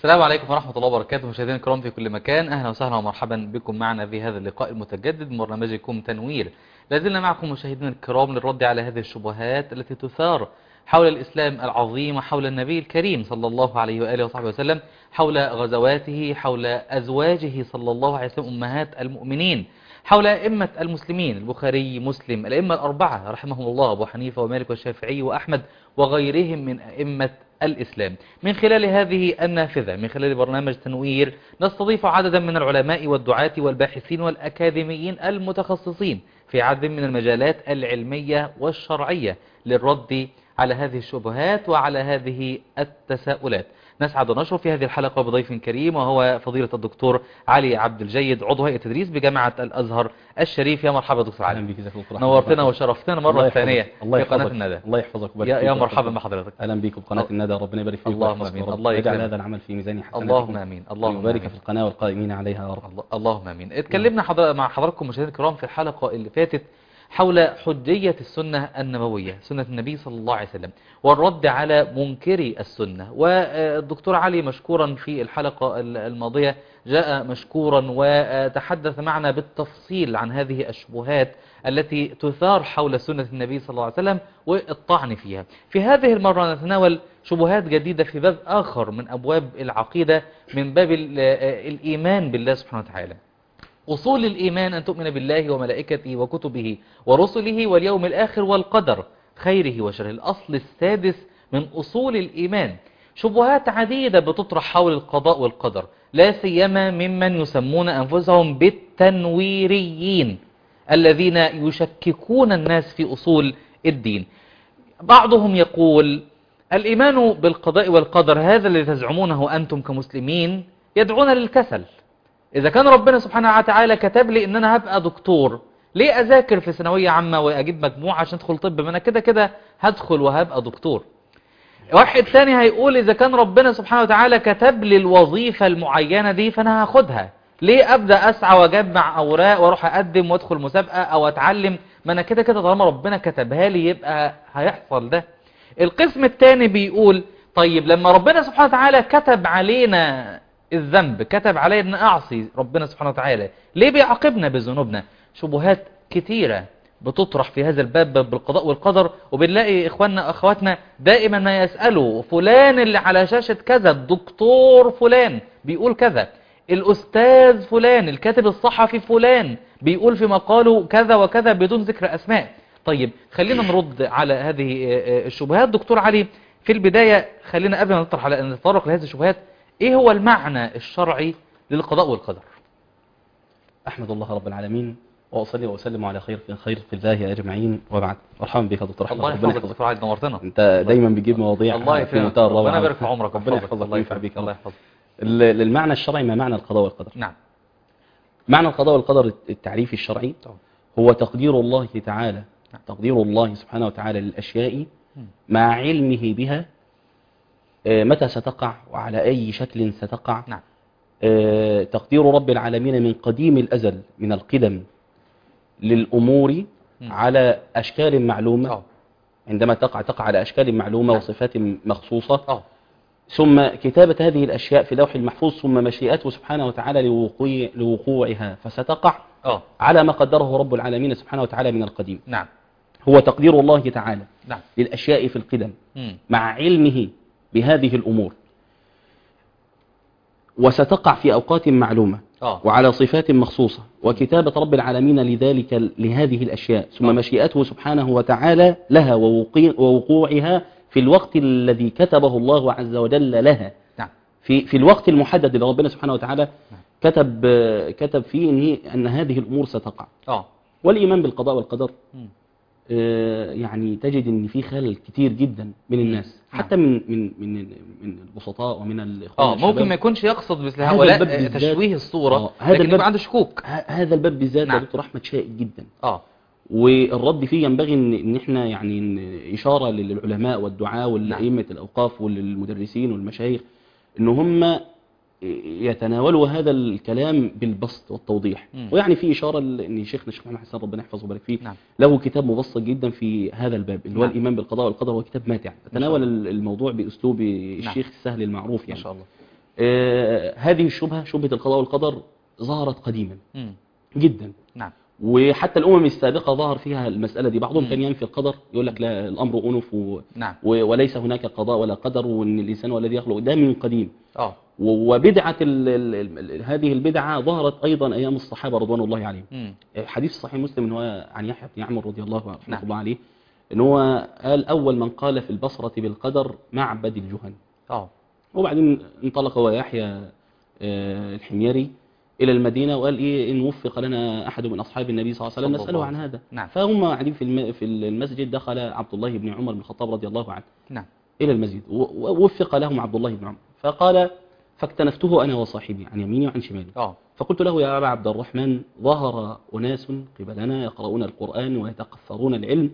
السلام عليكم ورحمة الله وبركاته، مشاهدينا الكرام في كل مكان، أهلا وسهلا ومرحبا بكم معنا في هذا اللقاء المتجدد من برنامجكم تنوير. لازلنا معكم مشاهدينا الكرام للرد على هذه الشبهات التي تثار حول الإسلام العظيم وحول النبي الكريم صلى الله عليه وآله وصحبه وسلم، حول غزواته، حول أزواجه صلى الله عليه وسلم أمهات المؤمنين، حول أئمة المسلمين البخاري مسلم، الأئمة الأربعة رحمهم الله، أبو حنيفة ومالك والشافعي وأحمد وغيرهم من أئمة الإسلام. من خلال هذه النافذة، من خلال برنامج تنوير، نستضيف عددا من العلماء والدعاة والباحثين والأكاديميين المتخصصين في عدد من المجالات العلمية والشرعية للرد على هذه الشبهات وعلى هذه التساؤلات. نسعد ونشرف في هذه الحلقة بضيف كريم، وهو فضيلة الدكتور علي عبد الجيد، عضو هيئة التدريس بجامعة الأزهر الشريف. يا مرحبا دكتور علي، نورتنا وشرفتنا مرة ثانية في قناة الندى. الله يحفظك ويبارك فيك. يا مرحبا بحضرتك. اهلا بكم بقناة الندى، ربنا يبارك فيك. اللهم امين. الله يجعل هذا العمل في ميزان حسناتكم. اللهم امين. اللهم ويبارك في القناة والقائمين عليها يا رب. اللهم امين. اتكلمنا مع حضراتكم مشاهدينا الكرام في الحلقة اللي فاتت حول حجية السنة النبوية، سنة النبي صلى الله عليه وسلم، والرد على منكري السنة. والدكتور علي مشكورا في الحلقة الماضية جاء مشكورا وتحدث معنا بالتفصيل عن هذه الشبهات التي تثار حول سنة النبي صلى الله عليه وسلم والطعن فيها. في هذه المرة نتناول شبهات جديدة في باب آخر من أبواب العقيدة، من باب الإيمان بالله سبحانه وتعالى. أصول الإيمان أن تؤمن بالله وملائكته وكتبه ورسله واليوم الآخر والقدر خيره وشره، الأصل السادس من أصول الإيمان. شبهات عديدة بتطرح حول القضاء والقدر، لا سيما ممن يسمون أنفسهم بالتنويريين الذين يشككون الناس في أصول الدين. بعضهم يقول الإيمان بالقضاء والقدر هذا الذي تزعمونه أنتم كمسلمين يدعون للكسل. إذا كان ربنا سبحانه وتعالى كتب لي إن أنا هبقى دكتور، ليه أذاكر في ثانوية عامة وأجيب مجموعة عشان أدخل طب؟ ما أنا كده كده هدخل وهبقى دكتور. واحد تاني هيقول إذا كان ربنا سبحانه وتعالى كتب لي الوظيفة المعينة دي فأنا هاخدها، ليه أبدأ أسعى وأجمع أوراق وأروح أقدم وأدخل مسابقة أو أتعلم؟ ما أنا كده كده طالما ربنا كتبها لي يبقى هيحصل ده. القسم التاني بيقول طيب لما ربنا سبحانه وتعالى كتب علينا الذنب، كتب علينا أن أعصي ربنا سبحانه وتعالى، ليه بيعاقبنا بذنوبنا؟ شبهات كتيرة بتطرح في هذا الباب، باب القضاء والقدر. وبنلاقي إخواننا أخواتنا دائما ما يسألوا فلان اللي على شاشة كذا، الدكتور فلان بيقول كذا، الأستاذ فلان، الكاتب الصحفي فلان بيقول في مقاله كذا وكذا بدون ذكر أسماء. طيب خلينا نرد على هذه الشبهات. دكتور علي، في البداية خلينا قبل ما نتطرق لهذه الشبهات، ايه هو المعنى الشرعي للقضاء والقدر؟ احمد الله رب العالمين واصلي واسلم على خير في الله اجمعين، وبعد. مرحبا بك يا دكتور احمد. الله يحفظك دكتور علي، نورتنا. انت دايما بتجيب مواضيع في منتهى الروعه. ربنا يبارك في عمرك، ربنا يحفظك وينفع بك. الله يحفظك. المعنى الشرعي ما معنى القضاء والقدر؟ نعم. معنى القضاء والقدر التعريف الشرعي هو تقدير الله تعالى، تقدير الله سبحانه وتعالى للاشياء مع علمه بها متى ستقع وعلى أي شكل ستقع. نعم. تقدير رب العالمين من قديم الأزل، من القدم للأمور على أشكال معلومة. عندما تقع على أشكال معلومة وصفات مخصوصة. ثم كتابة هذه الأشياء في لوح المحفوظ، ثم مشيئته سبحانه وتعالى لوقوعها، فستقع على ما قدره رب العالمين سبحانه وتعالى من القديم. نعم. هو تقدير الله تعالى نعم. للأشياء في القدم مع علمه بهذه الأمور، وستقع في أوقات معلومة وعلى صفات مخصوصة، وكتابة رب العالمين لذلك لهذه الأشياء، ثم مشيئته سبحانه وتعالى لها ووقوعها في الوقت الذي كتبه الله عز وجل لها. نعم. في الوقت المحدد اللي ربنا سبحانه وتعالى كتب فيه أن هذه الأمور ستقع. والإيمان بالقضاء والقدر يعني تجد ان في خلل كتير جدا من الناس، حتى من البسطاء ومن الاخوان ممكن ما يكونش يقصد مثل هؤلاء تشويه الصورة، لكن يبقى عنده شكوك. هذا الباب بالذات يا دكتور احمد شائك جدا. والرد فيه ينبغي ان احنا يعني اشاره للعلماء والدعاء والائمه الاوقاف والمدرسين والمشايخ ان هم يتناولوا هذا الكلام بالبسط والتوضيح. ويعني في إشارة ان شيخنا الشيخ محمد حسن ربنا يحفظه ويبارك فيه له كتاب مبسط جدا في هذا الباب اللي هو الإيمان بالقضاء والقدر، هو كتاب ماتع تناول الموضوع بأسلوب الشيخ السهل المعروف يعني. ما شاء الله. هذه الشبهة، شبهة القضاء والقدر، ظهرت قديما مم. جدا. نعم. وحتى الأمم السابقة ظهر فيها المسألة دي. بعضهم كان ينفي القدر، يقول لك لا، الأمر أنف نعم. وليس هناك قضاء ولا قدر، وأن الإنسان هو الذي يخلق. ده من قديم. اه. وبدعة هذه البدعة ظهرت أيضا أيام الصحابة رضوان الله عليهم. حديث صحيح مسلم إن هو عن يحيى بن عمرو رضي الله عنه الله عليه، إن هو قال أول من قال في البصرة بالقدر معبد الجهني. وبعدين انطلق هو يحيى الحميري إلى المدينة وقال إيه، إن وفق لنا أحد من أصحاب النبي صلى الله عليه وسلم نسأله عن هذا. نعم. فهم قاعدين في المسجد، دخل عبد الله بن عمر بن الخطاب رضي الله عنه نعم. إلى المسجد، ووفق لهم عبد الله بن عمر، فقال فاكتنفته أنا وصاحبي عن يميني وعن شمالي. فقلت له يا أبا عبد الرحمن، ظهر أناس قبلنا يقرؤون القرآن ويتقفرون العلم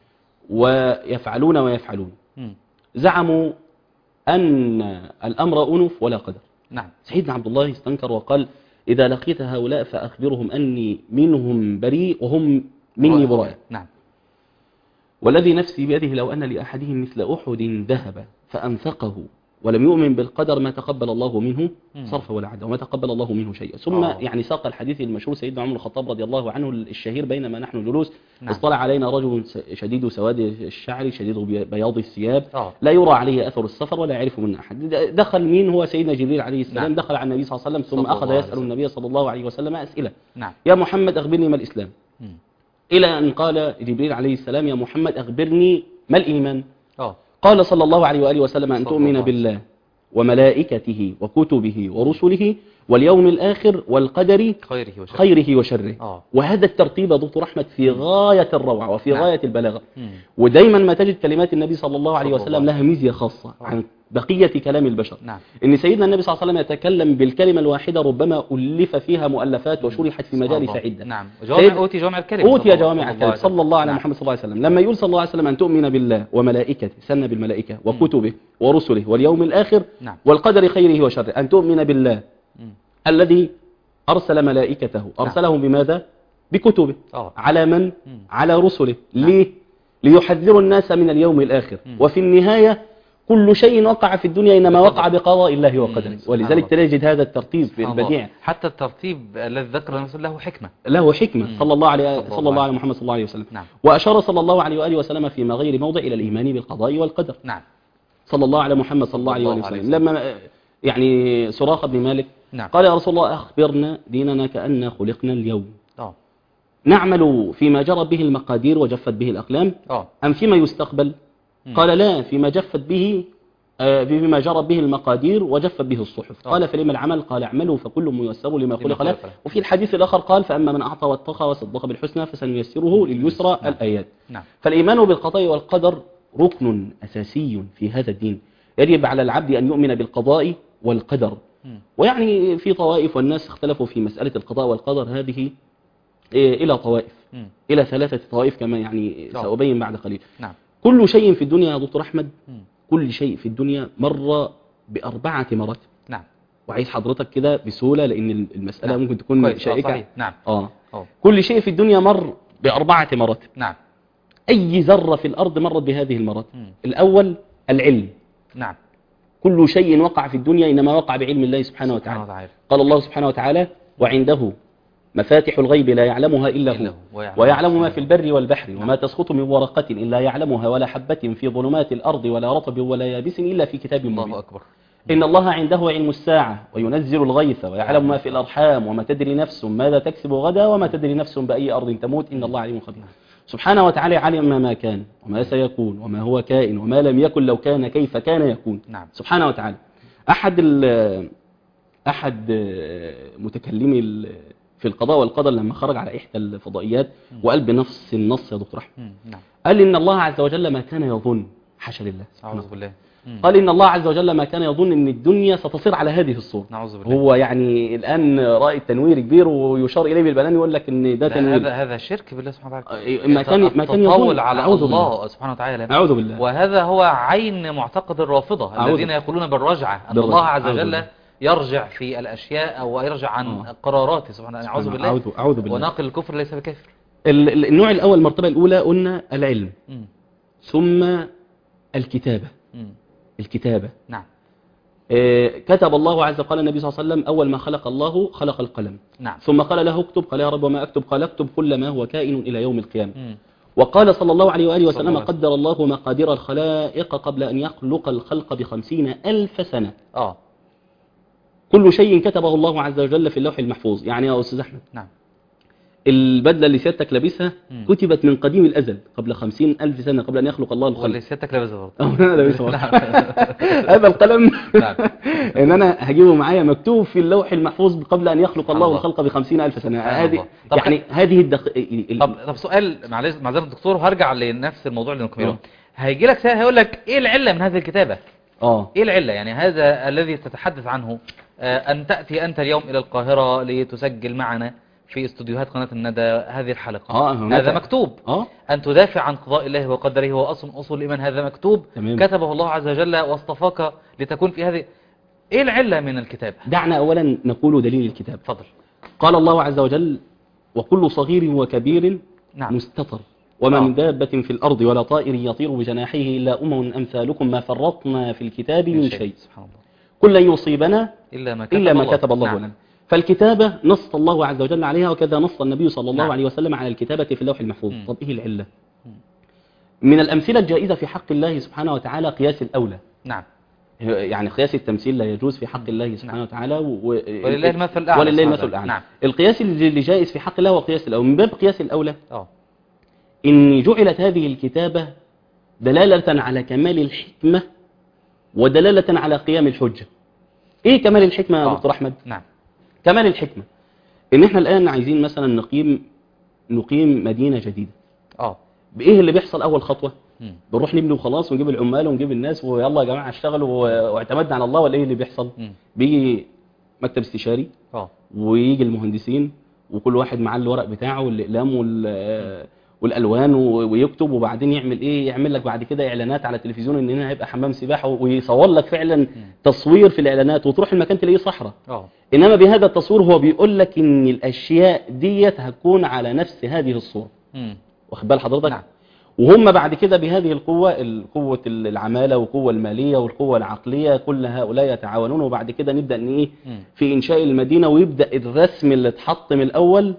ويفعلون ويفعلون، زعموا أن الأمر أنف ولا قدر. نعم. سيدنا عبد الله استنكر وقال إذا لقيت هؤلاء فأخبرهم أني منهم بريء وهم مني براء. نعم. والذي نفسي بيده لو أن لأحدهم مثل أحد ذهب فأنفقه ولم يؤمن بالقدر ما تقبل الله منه صرف ولا عدل، وما تقبل الله منه شيئا. ثم يعني ساق الحديث المشهور سيدنا عمر الخطاب رضي الله عنه الشهير، بينما نحن جلوس اصطلع علينا رجل شديد سواد الشعر شديد بياض الثياب لا يرى عليه أثر السفر ولا يعرف من أحد. دخل مين؟ هو سيدنا جبريل عليه السلام. دخل على النبي صلى الله عليه وسلم ثم أخذ يسأل النبي صلى الله عليه وسلم أسئلة. يا محمد أخبرني ما الإسلام، إلى أن قال جبريل عليه السلام يا محمد أخبرني ما الإيمان. قال صلى الله عليه وآله وسلم أن تؤمن بالله وملائكته وكتبه ورسله واليوم الآخر والقدر خيره وشره. وهذا الترتيب يا دكتور أحمد في غاية الروعة وفي غاية البلاغة. ودايما ما تجد كلمات النبي صلى الله عليه وسلم لها ميزة خاصة عن بقية كلام البشر. إن سيدنا النبي صلى الله عليه وسلم يتكلم بالكلمة الواحدة ربما ألف فيها مؤلفات وشرحت في مجالس عدة. نعم. أوتي جوامع الكلم. أوتي جوامع الكلم صلى الله على محمد صلى الله عليه وسلم. لما يقول صلى الله عليه وسلم أن تؤمن بالله وملائكته، سن بالملائكة وكتبه ورسله واليوم الآخر والقدر خيره وشره، أن تؤمن بالله الذي أرسل ملائكته، أرسلهم بماذا؟ بكتبه. على من؟ على رسله. ليه؟ ليحذروا الناس من اليوم الآخر. وفي النهاية كل شيء وقع في الدنيا إنما وقع بقضاء الله وقدره. ولذلك تجد هذا الترتيب في البديع. حتى الترتيب الذي ذكر الرسول له حكمة. له حكمة صلى الله على محمد صلى الله عليه وسلم. وأشار صلى الله عليه وآله وسلم فيما غير موضع إلى الإيمان بالقضاء والقدر. صلى الله على محمد صلى الله عليه وسلم. لما يعني سراقة بن مالك قال يا رسول الله أخبرنا ديننا كأننا خلقنا اليوم، نعمل فيما جرت به المقادير وجفت به الأقلام أم فيما يستقبل؟ قال لا، فيما جفت به بما جرت به المقادير وجفت به الصحف. قال فلما العمل؟ قال اعملوا فكل ميسر لما خلق له. وفي الحديث الآخر قال فأما من أعطى واتقى وصدق بالحسنى فسنيسره لليسرى. الآيات. فالإيمان بالقضاء والقدر ركن أساسي في هذا الدين. يجب على العبد أن يؤمن بالقضاء والقدر. ويعني في طوائف والناس اختلفوا في مسألة القضاء والقدر هذه إلى طوائف، إلى 3 طوائف كما يعني سأبين بعد قليل. كل شيء في الدنيا يا دكتور أحمد، كل شيء في الدنيا مر ب4 مراتب. وعايز حضرتك كده بسهولة لأن المسألة ممكن تكون شائكة. كل شيء في الدنيا مر ب4 مراتب. أي ذرة في الأرض مرت بهذه المراتب. الأول العلم. كل شيء وقع في الدنيا إنما وقع بعلم الله سبحانه وتعالى. قال الله سبحانه وتعالى وعنده مفاتح الغيب لا يعلمها إلا هو ويعلم ما في البر والبحر وما تسقط من ورقة إلا يعلمها ولا حبة في ظلمات الأرض ولا رطب ولا يابس إلا في كتاب مبين. الله أكبر. إن الله عنده علم الساعة وينزل الغيث ويعلم ما في الأرحام وما تدري نفس ماذا تكسب غدا وما تدري نفس بأي أرض تموت إن الله عليم خبير. سبحانه وتعالى علم ما كان وما سيكون وما هو كائن وما لم يكن لو كان كيف كان يكون. سبحانه وتعالى. أحد متكلمي في القضاء والقدر لما خرج على إحدى الفضائيات وقال بنفس النص يا دكتور أحمد، قال إن الله عز وجل ما كان يظن، حاشا لله، أعوذ بالله، قال إن الله عز وجل ما كان يظن أن الدنيا ستصير على هذه الصورة. نعوذ بالله. هو يعني الآن رأي التنوير كبير ويشار إليه بالبنان يقول لك أن ده تنوير. هذا شرك بالله سبحانه وتعالى. ما كان يظن على الله سبحانه وتعالى. أعوذ بالله. وهذا هو عين معتقد الرافضة الذين يقولون بالرجعة، أن الله عز وجل يرجع في الأشياء أو يرجع عن قراراته سبحانه وتعالى. أعوذ بالله. أعوذ بالله. وناقل الكفر ليس بكافر. النوع الأول المرتبة الأولى قلنا العلم، ثم الكتابة. الكتابة. نعم. كتب الله عز وجل، قال النبي صلى الله عليه وسلم أول ما خلق الله خلق القلم. نعم. ثم قال له اكتب، قال يا رب وما أكتب؟ قال اكتب كل ما هو كائن إلى يوم القيامة. وقال صلى الله عليه وآله وسلم قدر الله مقادير الخلائق قبل أن يخلق الخلق ب50,000 سنة. كل شيء كتبه الله عز وجل في اللوح المحفوظ. يعني يا أستاذ أحمد، نعم، البدلة اللي سيادتك لابسها كتبت من قديم الأزل قبل 50,000 سنة قبل أن يخلق الله الخلق. واللي سيادتك لابسها برضه. أنا لابسها. هذا القلم إن أنا هجيبه معايا مكتوب في اللوح المحفوظ قبل أن يخلق الله الخلق ب50,000 سنة. هذه يعني هذه طب سؤال معذرة الدكتور، هرجع لنفس الموضوع اللي نكمله. هيجي لك سائل هيقول لك إيه العلة من هذه الكتابة؟ إيه العلة؟ يعني هذا الذي تتحدث عنه، أن تأتي أنت اليوم إلى القاهرة لتسجل معنا في استوديوهات قناة الندى هذه الحلقة، هذا مكتوب. أن تدافع عن قضاء الله وقدره هو أصل الإيمان، هذا مكتوب. كتبه الله عز وجل واصطفاك لتكون في هذه. إيه العلة من الكتاب؟ دعنا أولا نقول دليل الكتاب. فضل. قال الله عز وجل وكل صغير وكبير مستطر وما من دابة في الأرض ولا طائر يطير بجناحيه إلا أمثالكم ما فرطنا في الكتاب من شيء. سبحان الله. كل يصيبنا إلا ما كتب الله لنا. فالكتابة نص الله عز وجل عليها، وكذا نص النبي صلى الله عليه وسلم على الكتابة في اللوح المحفوظ. طب إيه العلة؟ من الأمثلة الجائزة في حق الله سبحانه وتعالى قياس الأولى. نعم. يعني قياس التمثيل لا يجوز في حق الله سبحانه وتعالى، ولله المثل الأعلى. ولله المثل الأعلى. نعم. القياس اللي جائز في حق الله هو قياس الأولى. من باب قياس الأولى إن جعلت هذه الكتابة دلالة على كمال الحكمة ودلالة على قيام الحجة. إيه كمال الحكمة يا دكتور أحمد؟ نعم. كمال الحكمة إن إحنا الآن عايزين مثلا نقيم مدينة جديدة. بإيه اللي بيحصل أول خطوة؟ بنروح نبني وخلاص ونجيب العمال ونجيب الناس ويلا يا جماعة اشتغلوا واعتمدنا على الله، ولا إيه اللي بيحصل؟ بيجي مكتب استشاري ويجي المهندسين وكل واحد معاه الورق بتاعه والأقلام والألوان ويكتب، وبعدين يعمل إيه؟ يعمل لك بعد كده إعلانات على التلفزيون إن هنا هيبقى حمام سباحة، ويصور لك فعلا تصوير في الإعلانات، وتروح المكان تلاقيه صحراء. إنما بهذا التصوير هو بيقول لك إن الأشياء ديت هتكون على نفس هذه الصورة. واخد بال حضرتك؟ نعم. وهم بعد كده بهذه القوة العمالة والقوة المالية والقوة العقلية كل هؤلاء يتعاونون، وبعد كده نبدأ إن إيه في إنشاء المدينة، ويبدأ الرسم اللي اتحط من الأول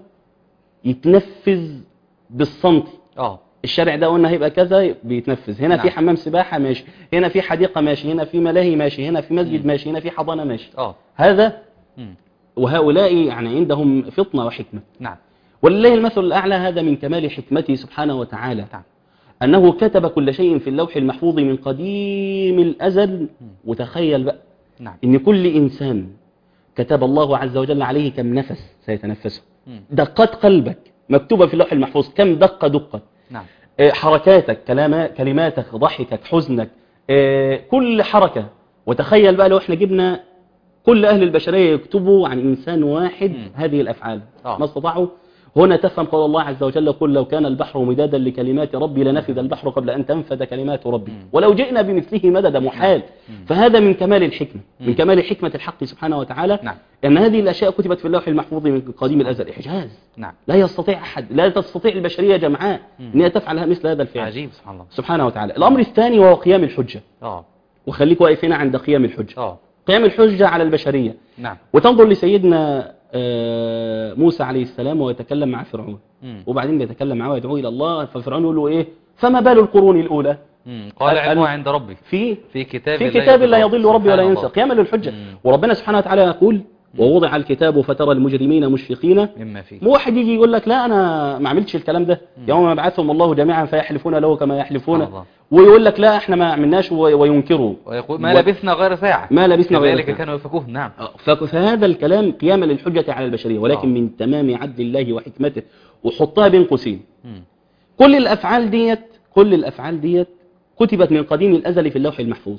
يتنفذ بالسنتي. الشارع ده قلنا هيبقى كذا بيتنفذ هنا. في حمام سباحة ماشي، هنا في حديقة ماشي، هنا في ملاهي ماشي، هنا في مسجد ماشي، هنا في حضانة ماشي. هذا وهؤلاء يعني عندهم فطنة وحكمة. نعم. ولله المثل الأعلى. هذا من كمال حكمته سبحانه وتعالى. نعم. أنه كتب كل شيء في اللوح المحفوظ من قديم الأزل. وتخيل بقى إن كل إنسان كتب الله عز وجل عليه كم نفس سيتنفسه. دقات قلبك مكتوبة في اللوح المحفوظ، كم دقة. نعم. حركاتك، كلماتك، ضحكك، حزنك، كل حركة. وتخيل بقى لو احنا جبنا كل أهل البشرية يكتبوا عن إنسان واحد هذه الأفعال ما استطاعوا. هنا تفهم قول الله عز وجل قل لو كان البحر مدادا لكلمات ربي لنفذ البحر قبل أن تنفذ كلمات ربي ولو جئنا بمثله مددا. محال. فهذا من كمال الحكمة، من كمال حكمة الحق سبحانه وتعالى. أن هذه الأشياء كتبت في اللوح المحفوظ من قديم الأزل. إعجاز. لا يستطيع أحد، لا تستطيع البشرية جمعاء أن هي تفعل مثل هذا الفعل. عجيب سبحان الله سبحانه وتعالى. الأمر الثاني وهو قيام الحجة. وخليك واقفين عند قيام الحجة. قيام الحجة على البشرية. نعم. وتنظر لسيدنا موسى عليه السلام ويتكلم مع فرعون، وبعدين بيتكلم معه ويدعوه إلى الله، ففرعون يقول له إيه؟ فما بال القرون الأولى؟ قال علمها عند ربي في كتاب لا يضل ربي ولا ينسى. قياما للحجة. وربنا سبحانه وتعالى يقول ووضع الكتاب فترى المجرمين مشفقين مما فيه. مو واحد يجي يقول لك لا أنا ما عملتش الكلام ده، يوم يبعثهم الله جميعا فيحلفون له كما يحلفون، ويقول لك لا احنا ما عملناش وينكروا، ويقول ما لبثنا غير ساعة، ما لبثنا غير ساعة كانوا يفكوه. نعم. فهذا الكلام قياما للحجة على البشرية، ولكن من تمام عدل الله وحكمته. وحطها بين قوسين، كل الأفعال ديت كتبت من قديم الأزل في اللوح المحفوظ.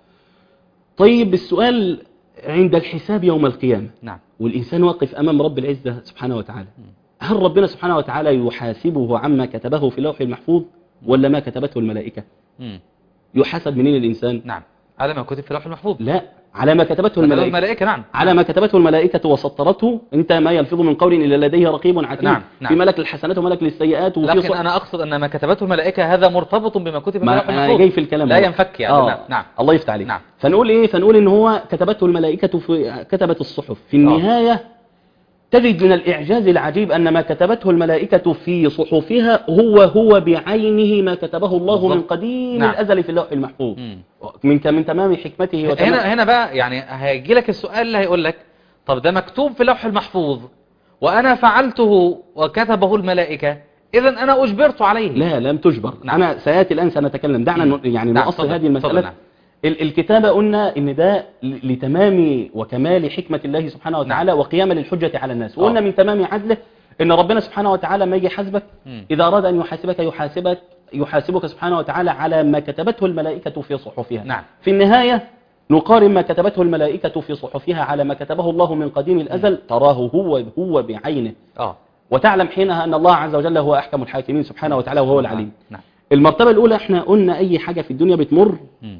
طيب السؤال عند الحساب يوم القيامة. نعم. والإنسان واقف أمام رب العزة سبحانه وتعالى، هل ربنا سبحانه وتعالى يحاسبه عما كتبه في اللوح المحفوظ ولا ما كتبته الملائكة؟ يحاسب منين الإنسان؟ نعم. على ما كتب في اللوح المحفوظ. لا، على ما كتبته الملائكة. نعم. على ما كتبته الملائكة وسطرته. انت ما يلفظ من قول الا لديه رقيب عتيد. نعم. في ملك للحسنات وملك للسيئات. لكن انا اقصد ان ما كتبته الملائكة هذا مرتبط بما كتب في اللوح انا المحفوظ، جاي في الكلام لا ينفك يعني. نعم. نعم. الله يفتح عليك. نعم. فنقول ايه؟ فنقول ان هو كتبته الملائكة كتبت الصحف في النهاية. تجد من الإعجاز العجيب أن ما كتبته الملائكة في صحفها هو بعينه ما كتبه الله بالضبط. من قديم نعم. الأزل في اللوح المحفوظ. من تمام حكمته وتمام. هنا بقى يعني هيجي لك السؤال اللي هيقول لك طب ده مكتوب في اللوح المحفوظ وأنا فعلته وكتبه الملائكة، إذا أنا أجبرت عليه. لا، لم تجبر. نعم. أنا سيأتي الآن سنتكلم. دعنا يعني نعم. نؤصل هذه المسألة. نعم. الكتابة قلنا إن ده لتمام وكمال حكمة الله سبحانه وتعالى. نعم. وقيام للحجة على الناس. وقلنا من تمام عدله إن ربنا سبحانه وتعالى ما يجي يحاسبك إذا أراد أن يحاسبك سبحانه وتعالى على ما كتبته الملائكة في صحفها. نعم. في النهاية نقارن ما كتبته الملائكة في صحفها على ما كتبه الله من قديم الأزل. تراه هو بعينه. وتعلم حينها أن الله عز وجل هو أحكم الحاكمين سبحانه وتعالى وهو العليم. نعم. المرتبة الأولى احنا قلنا أي حاجة في الدنيا بتمر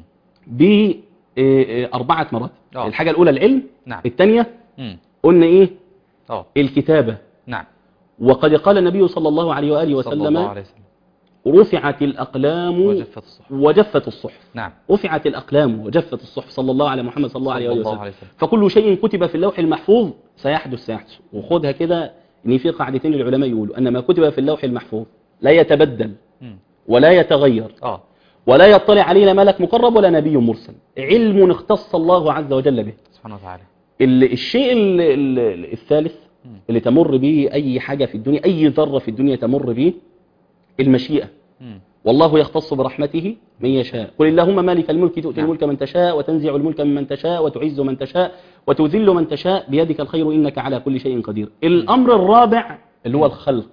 بأربعة مراتب. الحاجة الأولى العلم. نعم. الثانية قلنا إيه؟ الكتابة. نعم. وقد قال النبي صلى الله عليه وآله وسلم رفعت الأقلام وجفت الصحف. نعم. رفعت الأقلام وجفت الصحف صلى الله على محمد صلى الله عليه وسلم. فكل شيء كتب في اللوح المحفوظ سيحدث. وخذها كده إن في قاعدتين للعلماء يقولوا أن ما كتب في اللوح المحفوظ لا يتبدل ولا يتغير ولا يطلع عليه لا ملك مقرب ولا نبي مرسل. علم اختص الله عز وجل به سبحانه وتعالى. الشيء الثالث اللي تمر به أي حاجة في الدنيا، أي ذرة في الدنيا تمر به المشيئة. والله يختص برحمته من يشاء. قل اللهم مالك الملك تؤتي الملك من تشاء وتنزع الملك ممن تشاء وتعز من تشاء وتذل من تشاء بيدك الخير إنك على كل شيء قدير. الأمر الرابع اللي هو الخلق.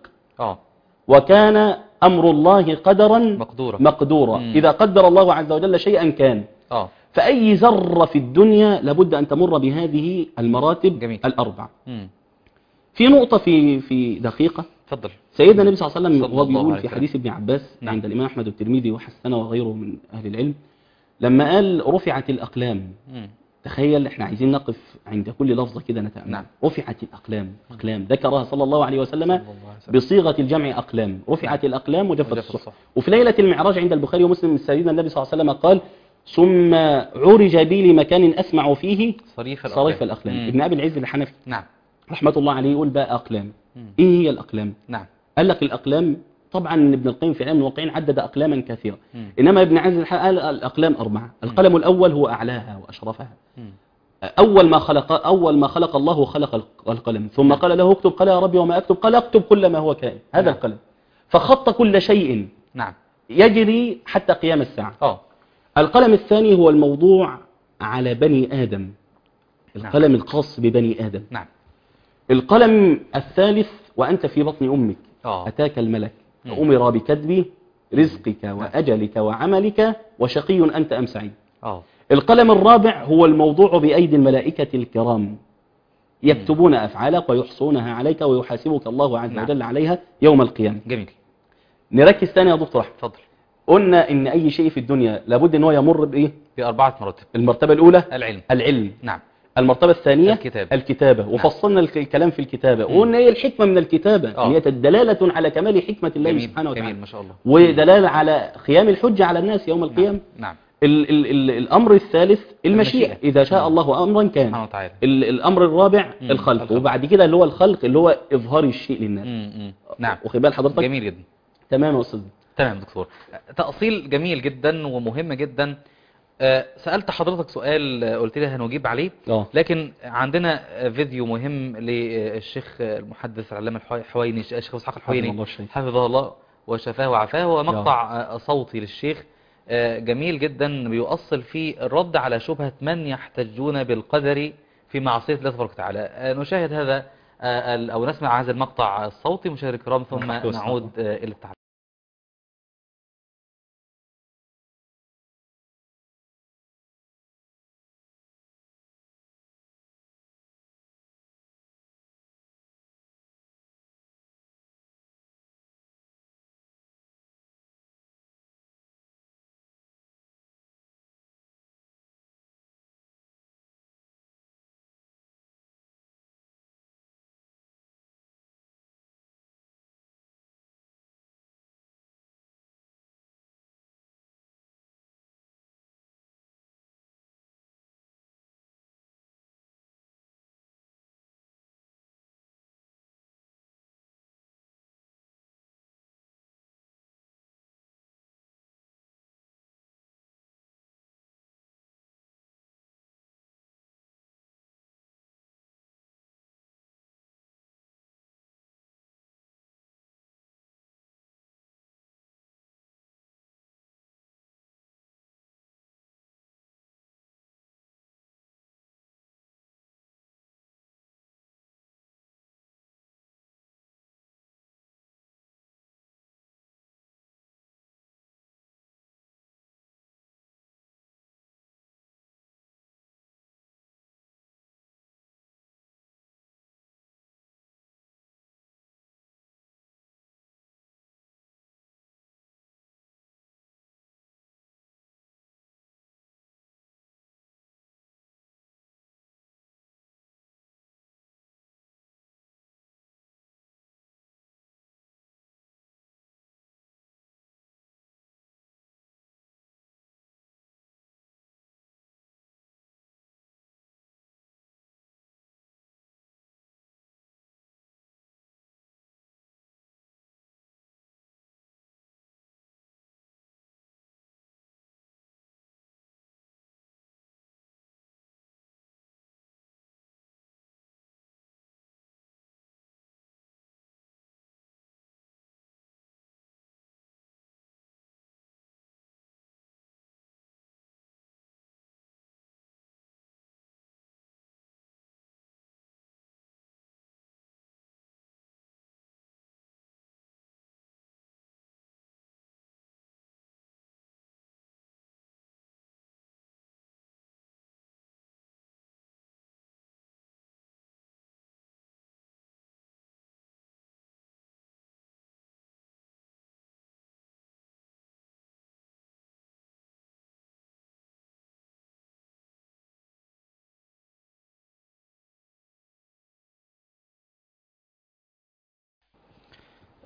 وكان أمر الله قدرا مقدورا. إذا قدر الله عز وجل شيئا كان. فأي ذرة في الدنيا لابد أن تمر بهذه المراتب. جميل. الأربع. في نقطة في دقيقة. تفضل. سيدنا النبي صلى الله عليه وسلم وهو بيقول في حديث ابن عباس عند الإمام أحمد والترمذي وحسنه وغيره من أهل العلم لما قال رفعت الأقلام. تخيل احنا عايزين نقف عند كل لفظة كده نتأمل. رفعت الأقلام. أقلام ذكرها صلى الله عليه وسلم بصيغة الجمع أقلام. رفعت الأقلام وجفت الصحف. وفي ليلة المعراج عند البخاري ومسلم سيدنا النبي صلى الله عليه وسلم قال ثم عرج بي لمكان أسمع فيه صريف الأقلام. ابن أبي العز الحنفي رحمة الله عليه يقول بقى أقلام. إيه هي الأقلام؟ قال لك الأقلام طبعا ابن القيم في علم الواقعين عدد أقلاما كثيرة. إنما ابن عز قال الأقلام أربعة. القلم الأول هو أعلاها وأشرفها. أول ما خلق الله خلق القلم ثم قال له اكتب. قال يا ربي وما أكتب؟ قال اكتب كل ما هو كائن. هذا القلم فخط كل شيء يجري حتى قيام الساعة. القلم الثاني هو الموضوع على بني آدم. القلم الخاص ببني آدم. القلم الثالث وأنت في بطن أمك أتاك الملك أمر بكتب رزقك وأجلك وعملك وشقي أنت أم سعيد. القلم الرابع هو الموضوع بأيدي الملائكة الكرام يكتبون أفعالك ويحصونها عليك ويحاسبك الله عز وجل عليها يوم القيامة. جميل. نركز ثاني يا دكتور أحمد. تفضل. قلنا إن أي شيء في الدنيا لابد أن هو يمر بإيه؟ بأربعة مراتب. المرتبة الأولى العلم. المرتبة الثانية الكتابة. وفصلنا الكلام في الكتابة وقلنا ايه الحكمة من الكتابة. هي دلالة على كمال حكمة الله سبحانه وتعالى. ما شاء الله. ودلالة على قيام الحجة على الناس يوم القيامة. الأمر الثالث المشيئة. إذا شاء الله أمرا كان. الأمر الرابع الخلق. وبعد كده اللي هو الخلق اللي هو إظهار الشيء للناس. واخد بال حضرتك؟ جميل جدا. تمام يا أستاذ. تمام دكتور. تأصيل جميل جدا ومهم جدا. سألت حضرتك سؤال قلت لي هنجيب عليه. لكن عندنا فيديو مهم للشيخ المحدث العلامة الحويني الشيخ إسحاق الحويني حفظه الله وشفاه وعافاه. ومقطع صوتي للشيخ جميل جدا بيؤصل فيه الرد على شبهة من يحتجون بالقدر في معصية الله تبارك وتعالى. نشاهد هذا أو نسمع هذا المقطع الصوتي مشاهدينا الكرام ثم نعود إلى التعليق.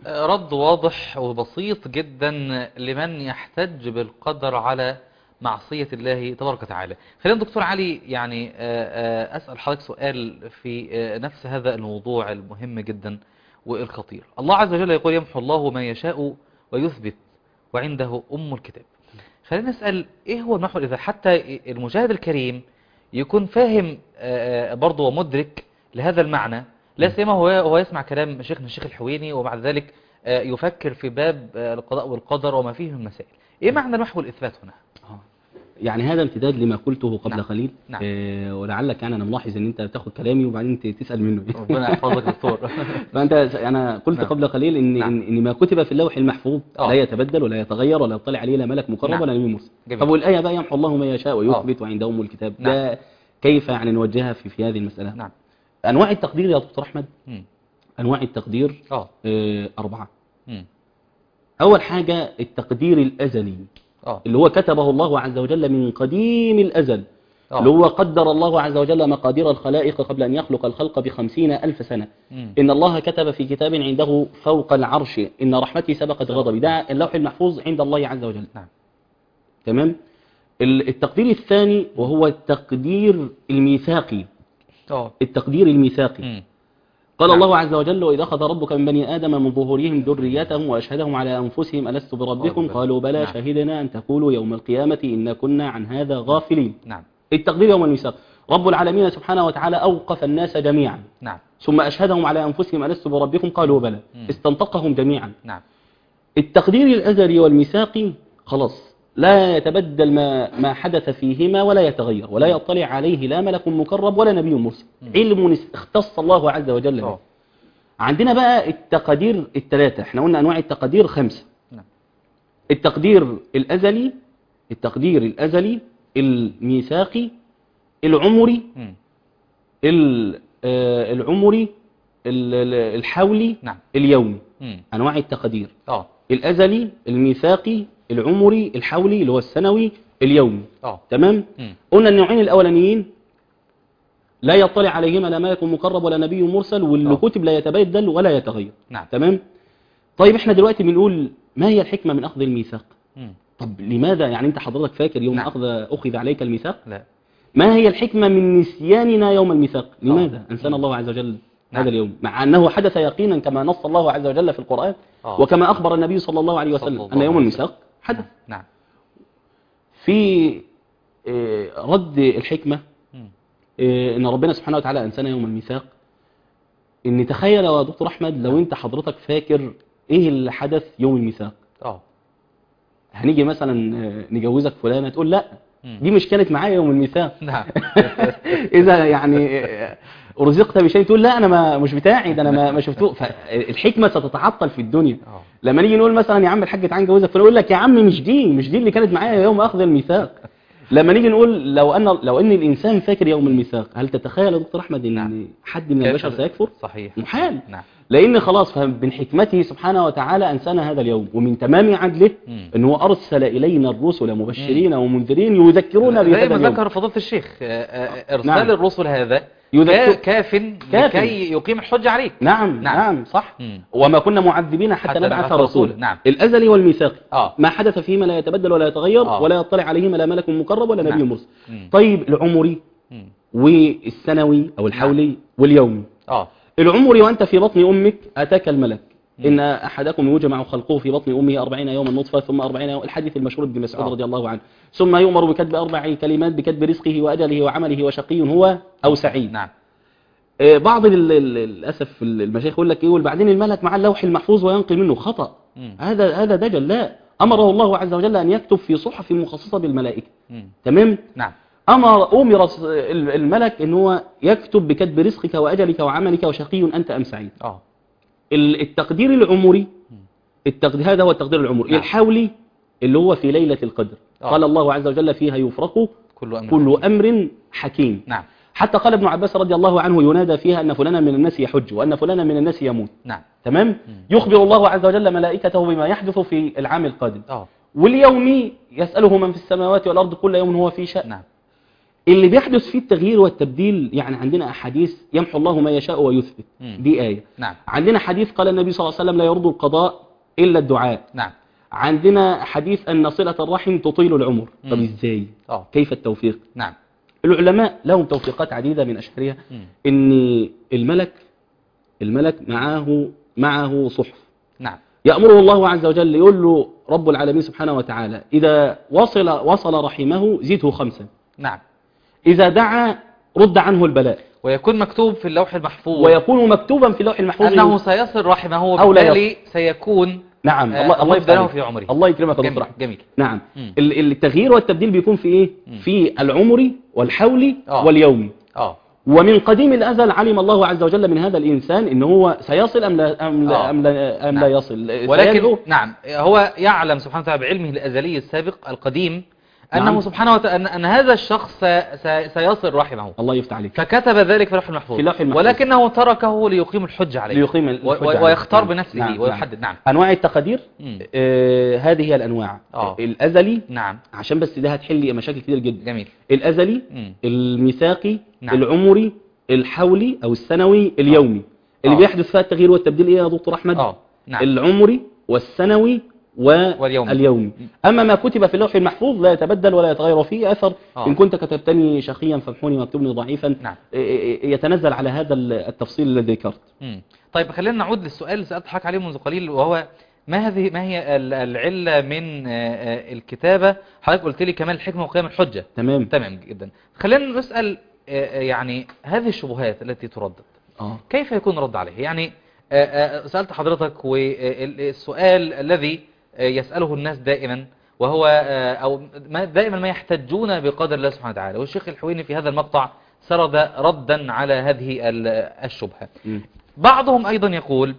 رد واضح وبسيط جدا لمن يحتج بالقدر على معصية الله تبارك وتعالى. خلينا دكتور علي يعني أسأل حضرتك سؤال في نفس هذا الموضوع المهم جدا والخطير. الله عز وجل يقول يمحو الله ما يشاء ويثبت وعنده أم الكتاب. خلينا نسأل إيه هو المحو إذا حتى المشاهد الكريم يكون فاهم برضه ومدرك لهذا المعنى، لا سيما هو يسمع كلام شيخنا الشيخ الحويني وبعد ذلك يفكر في باب القضاء والقدر وما فيه من مسائل. إيه معنى المحو والإثبات هنا؟ يعني هذا امتداد لما قلته قبل قليل. نعم. ولعلك يعني انا ملاحظ ان انت تاخد كلامي وبعدين تسال منه. ربنا يحفظك دكتور. فانت انا قلت قبل قليل ان ما كتب في اللوح المحفوظ لا يتبدل ولا يتغير ولا يطلع عليه لا ملك مقرب ولا نبي مرسل. طب والايه بقى يمحو الله ما يشاء ويثبت وعنده ام الكتاب، ده كيف يعني نوجهها في هذه المساله؟ نعم. انواع التقدير يا دكتور احمد، انواع التقدير 4. اول حاجه التقدير الازلي اللي هو كتبه الله عز وجل من قديم الأزل، اللي هو قدر الله عز وجل مقادير الخلائق قبل أن يخلق الخلق ب50,000 سنة. إن الله كتب في كتاب عنده فوق العرش إن رحمتي سبقت غضبي، ده اللوح المحفوظ عند الله عز وجل. تمام. التقدير الثاني وهو التقدير الميثاقي. التقدير الميثاقي قال الله عز وجل وإذا أخذ ربك من بني آدم من ظهورهم ذريتهم وأشهدهم على أنفسهم ألست بربكم قالوا بلى شهدنا أن تقولوا يوم القيامة إنا كنا عن هذا غافلين. التقدير يوم الميثاق، رب العالمين سبحانه وتعالى أوقف الناس جميعا ثم أشهدهم على أنفسهم ألست بربكم قالوا بلى، استنطقهم جميعا. التقدير الأزلي والميثاقي خلاص لا يتبدل ما حدث فيهما ولا يتغير ولا يطلع عليه لا ملك مقرب ولا نبي مرسل، علم اختص الله عز وجل به. عندنا بقى التقدير الثلاثة، احنا قلنا أنواع التقدير 5. التقدير الأزلي، التقدير الأزلي، الميثاقي، العمري، العمري، الحولي، اليومي. أنواع التقدير الأزلي، الميثاقي، العمري، الحولي اللي هو السنوي، اليومي. تمام. قلنا النوعين الأولانيين لا يطلع عليهما لا ملك مقرب ولا نبي مرسل، واللي كتب لا يتبدل ولا يتغير. تمام. طيب احنا دلوقتي بنقول ما هي الحكمة من أخذ الميثاق؟ طب لماذا يعني انت حضرتك فاكر يوم أخذ عليك الميثاق؟ لا. ما هي الحكمة من نسياننا يوم الميثاق؟ لماذا أنسانا الله عز وجل هذا اليوم مع أنه حدث يقينا كما نص الله عز وجل في القرآن وكما أخبر النبي صلى الله عليه وسلم أن يوم الميثاق حدث. في رد الحكمة ان ربنا سبحانه وتعالى انسانا يوم الميثاق، ان تخيل يا دكتور احمد لو انت حضرتك فاكر ايه اللي حدث يوم الميثاق. هنيجي مثلا نجوزك فلانة تقول لا دي مش كانت معايا يوم الميثاق. اذا يعني رزقت بشيء تقول لا انا مش بتاعي، ده انا ما شفتوه. فالحكمه ستتعطل في الدنيا. لما نيجي نقول مثلا يا عم الحاج تعالى نجوزك فانا اقول لك يا عم مش دي اللي كانت معايا يوم اخذ الميثاق. لما نيجي نقول لو ان الانسان فاكر يوم الميثاق، هل تتخيل يا دكتور احمد ان حد من البشر سيكفر؟ صحيح. محال. لان خلاص من حكمته سبحانه وتعالى انسانا هذا اليوم، ومن تمام عدله ان هو ارسل الينا الرسل مبشرين ومنذرين يذكرون بهذا اليوم. زي ما ذكر فضيله الشيخ ارسال الرسل هذا كاف لكي يقيم الحجة عليك. نعم صح. وما كنا معذبين حتى نبعث رسولا. الأزلي والميثاقي ما حدث فيما لا يتبدل ولا يتغير ولا يطلع عليهما لا ملك مقرب ولا نبي مرسل. طيب العمري والسنوي أو الحولي واليومي. العمري وأنت في بطن أمك أتاك الملك إن أحدكم يجمع خلقه في بطن أمه 40 يوما نطفة ثم 40 يوم، الحديث المشهور ابن مسعود رضي الله عنه، ثم يؤمر بكتب 4 كلمات بكتب رزقه وأجله وعمله وشقي هو أو سعيد. بعض للأسف المشايخ يقول لك إيه وبعدين الملك مع اللوح المحفوظ وينقل منه خطأ. هذا دجل. لا، أمره الله عز وجل أن يكتب في صحف مخصصة بالملائكة. تمام. أمر الملك إن هو يكتب بكتب رزقك وأجلك وعملك وشقي أنت أم سعيد. التقدير العمري، هذا هو التقدير العمري. الحولي اللي هو في ليلة القدر. قال الله عز وجل فيها يفرق كل أمر حكيم. حتى قال ابن عباس رضي الله عنه ينادى فيها أن فلانا من الناس يحج وأن فلانا من الناس يموت. تمام. يخبر الله عز وجل ملائكته بما يحدث في العام القادم. واليومي يسأله من في السماوات والأرض كل يوم هو في شأن. اللي بيحدث فيه التغيير والتبديل، يعني عندنا أحاديث يمحو الله ما يشاء ويثبت، دي آية. نعم. عندنا حديث قال النبي صلى الله عليه وسلم لا يرد القضاء إلا الدعاء. نعم. عندنا حديث أن صلة الرحم تطيل العمر. طب إزاي؟ كيف التوفيق؟ نعم. العلماء لهم توفيقات عديدة، من أشهرها إن الملك معه صحف. نعم. يأمره الله عز وجل، يقول له رب العالمين سبحانه وتعالى إذا وصل رحمه زده 5. نعم. إذا دعا رد عنه البلاء. ويكون مكتوب في اللوح المحفوظ، ويكون مكتوبا في اللوح المحفوظ أنه سيصل رحمه وبالتالي سيكون نعم. الله يبدأ في عمره. الله يكرمك يا دكتور. جميل. نعم. التغيير والتبديل بيكون في إيه؟ في العمر والحول واليوم. ومن قديم الأزل علم الله عز وجل من هذا الإنسان إن هو سيصل أم لا يصل. ولكن نعم، هو يعلم سبحانه وتعالى بعلمه الأزلي السابق القديم أنه سبحانه وتعالى أن هذا الشخص سيصل رحمه. الله يفتح عليك. فكتب ذلك في اللوح المحفوظ، ولكنه تركه ليقيم الحجة عليه، ويختار بنفسه ويحدد. نعم. أنواع التقدير هذه هي الأنواع. الأزلي. نعم. عشان بس ده هتحل مشاكل كتير جدا. جميل. الأزلي، الميثاقي، العمري، الحولي أو السنوي، اليومي. اللي بيحدث فيها التغيير والتبديل إيه يا دكتور أحمد؟ نعم. العمري والسنوي واليومي. أما ما كتب في اللوح المحفوظ لا يتبدل ولا يتغير فيه أثر. إن كنت كتبتني شقيا فامحوني واكتبني ضعيفا. نعم. يتنزل على هذا التفصيل الذي ذكرت. طيب خلينا نعود للسؤال اللي سألت حضرتك عليه منذ قليل، وهو ما هي العلة من الكتابة؟ حضرتك قلت لي كمال الحكمة وقيام الحجة. تمام جدا. خلينا نسأل يعني هذه الشبهات التي تردد كيف يكون رد عليها؟ يعني سألت حضرتك، والسؤال الذي يسأله الناس دائما وهو أو دائما ما يحتجون بقدر الله سبحانه وتعالى، والشيخ الحويني في هذا المقطع سرد ردا على هذه الشبهة. بعضهم أيضا يقول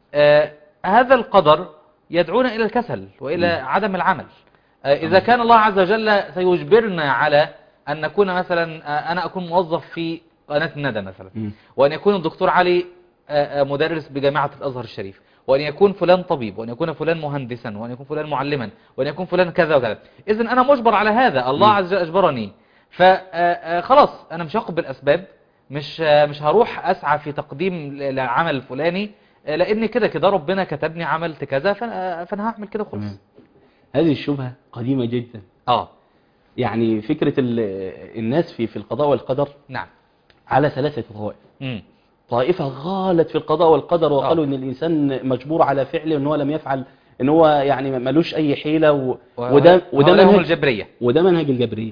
هذا القدر يدعونا إلى الكسل وإلى عدم العمل. إذا كان الله عز وجل سيجبرنا على أن نكون مثلا أنا أكون موظف في قناة الندى مثلا، وأن يكون الدكتور علي مدرس بجامعة الأزهر الشريف، وأن يكون فلان طبيب، وأن يكون فلان مهندسا، وأن يكون فلان معلما، وأن يكون فلان كذا وكذا، إذن أنا مجبر على هذا، الله عز وجل أجبرني، فخلاص أنا مش هاخد بالأسباب، مش هروح أسعى في تقديم العمل الفلاني، لأن كده ربنا كتبني عملت كذا، فأنا هعمل كده وخلاص. هذه الشبهة قديمة جدا. يعني فكرة الناس في القضاء والقدر. نعم. على 3 طوائف. طائفة غالت في القضاء والقدر وقالوا ان الانسان مجبور على فعله، ان هو لم يفعل، ان هو يعني ملوش اي حيلة، وده منهج الجبرية، وده منهج الجبرية.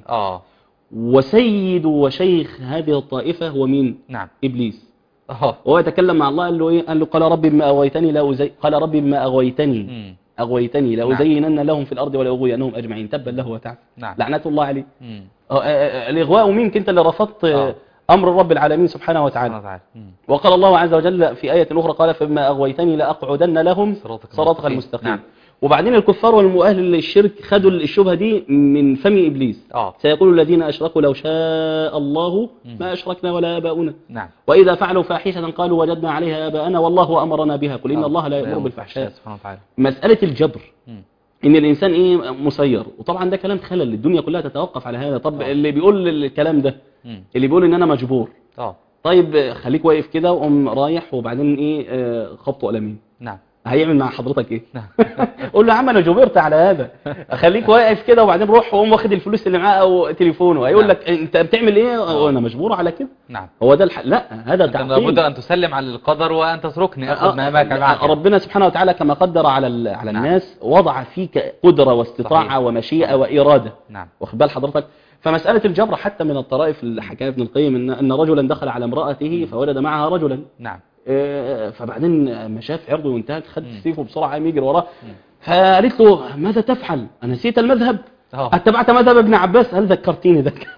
وسيد وشيخ هذه الطائفة هو مين؟ نعم. ابليس. وهو يتكلم مع الله، قال له ايه؟ قال له قال ربي بما اغويتني قال ربي بما اغويتني لأزينن لهم في الارض ولاغوينهم اجمعين، تبا له وتعالى. نعم. لعنة الله عليه. الاغواء منك انت اللي رفضت أمر رب العالمين سبحانه وتعالى. وقال الله عز وجل في آية أخرى قال فبما أغويتني لأقعدن لهم صراطك المستقيم. نعم. وبعدين الكفار والمؤهل الشرك خدوا الشبهة دي من فم إبليس. سيقول الذين أشركوا لو شاء الله ما أشركنا ولا آباؤنا. نعم. وإذا فعلوا فاحشة قالوا وجدنا عليها آباءنا والله أمرنا بها، قل إن الله لا يأمر بالفحشاء. مسألة الجبر، إن الإنسان مسير، وطبعا ده كلام خلل، الدنيا كلها تتوقف على هذا. طب اللي بيقول الكلام ده، اللي بيقول إن أنا مجبور، طيب خليك واقف كده وقوم رايح، وبعدين خبطه قلمين. نعم. هيعمل مع حضرتك ايه؟ قول له يا عم انا جبرت على هذا، خليك واقف كده وبعدين روح وقوم واخد الفلوس اللي معاه او تليفونه، هيقول لك انت بتعمل ايه؟ انا مجبور على كده. نعم. هو ده لا، هذا تعطيل. لابد ان تسلم على القدر وان تتركني اخذ ما معك. ربنا سبحانه وتعالى كما قدر على الناس وضع فيك قدره واستطاعه ومشيئه واراده. نعم. واخد بال حضرتك؟ فمسألة الجبر حتى من الطرائف اللي حكاها ابن القيم ان رجلا دخل على امرأته فولد معها رجلا. نعم. فبعدين ما شاف عرضه وانتهت، خد سيفه بسرعة قام يجري وراه، فقالت له ماذا تفعل؟ أنسيت المذهب؟ اتبعت مذهب ابن عباس؟ هل ذكرتيني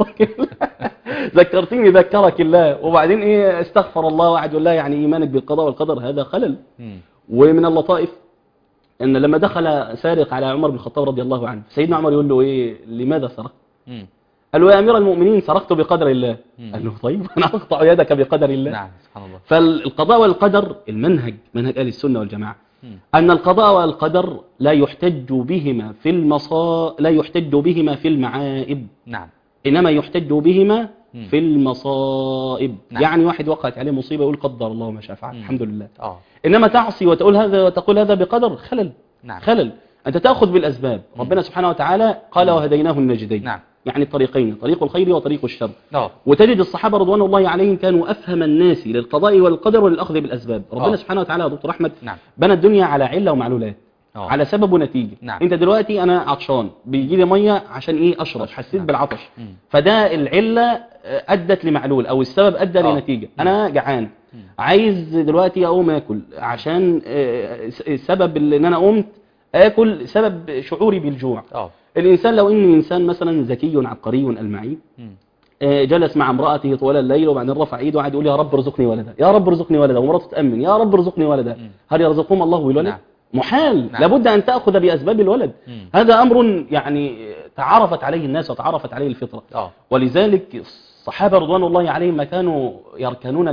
ذكرك الله. وبعدين استغفر الله وعد الله، يعني إيمانك بالقضاء والقدر هذا خلل. ومن اللطائف أن لما دخل سارق على عمر بن الخطاب رضي الله عنه، سيدنا عمر يقول له لماذا سرقت؟ قال له يا أمير المؤمنين سرقت بقدر الله. قال له طيب أنا أقطع يدك بقدر الله. نعم سبحان الله. فالقضاء والقدر منهج أهل السنة والجماعة، أن القضاء والقدر لا يحتج بهما في المعائب. نعم. إنما يحتج بهما في المصائب. نعم. يعني واحد وقعت عليه مصيبة يقول قدر الله ما شاء فعل، الحمد لله. آه. إنما تعصي وتقول هذا وتقول هذا بقدر، خلل. نعم. خلل. أنت تأخذ بالأسباب. ربنا سبحانه وتعالى قال وهديناه النجدين. نعم. يعني الطريقين، طريق الخير وطريق الشر. آه. وتجد الصحابة رضوان الله عليهم كانوا أفهم الناس للقضاء والقدر وللأخذ بالأسباب. ربنا سبحانه وتعالى يا دكتور أحمد نعم. بنى الدنيا على علة ومعلولات، على سبب ونتيجة. نعم. انت دلوقتي انا عطشان، بيجي لي ميه عشان ايه؟ اشرب، حسيت بالعطش. فده العلة ادت لمعلول، او السبب ادى لنتيجة. انا جعان عايز دلوقتي اقوم اكل، عشان السبب اللي ان انا قمت اكل سبب شعوري بالجوع. الانسان لو ان انسان مثلا ذكي عبقري المعي، جلس مع امرأته طوال الليل وبعدين رفع ايده وقعد يقول يا رب ارزقني ولدا، يا رب ارزقني ولدا، ومراته تأمن يا رب ارزقني ولدا، هل يرزقهم الله بالولد؟ نعم. محال. نعم. لابد أن تأخذ بأسباب الولد. هذا أمر يعني تعرفت عليه الناس وتعرفت عليه الفطرة. ولذلك الصحابة رضوان الله عليهم ما كانوا يركنون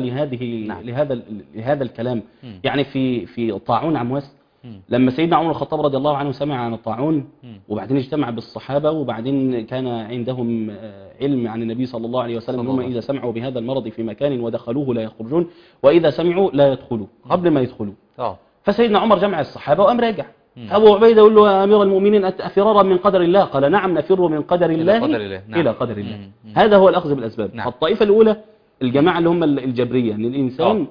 لهذا الكلام. يعني في الطاعون عمواس، لما سيدنا عمر الخطاب رضي الله عنه سمع عن الطاعون وبعدين اجتمع بالصحابة وبعدين كان عندهم علم عن النبي صلى الله عليه وسلم أنهم إذا سمعوا بهذا المرض في مكان ودخلوه لا يخرجون، وإذا سمعوا لا يدخلوا قبل ما يدخلوا. فسيدنا عمر جمع الصحابة وقام راجع. أبو عبيدة يقول له يا أمير المؤمنين أفرارا من قدر الله؟ قال نعم، نفر من قدر الله إلى قدر الله. هذا هو الأخذ بالأسباب. الطائفة الأولى الجماعة اللي هم الجبرية، أن الإنسان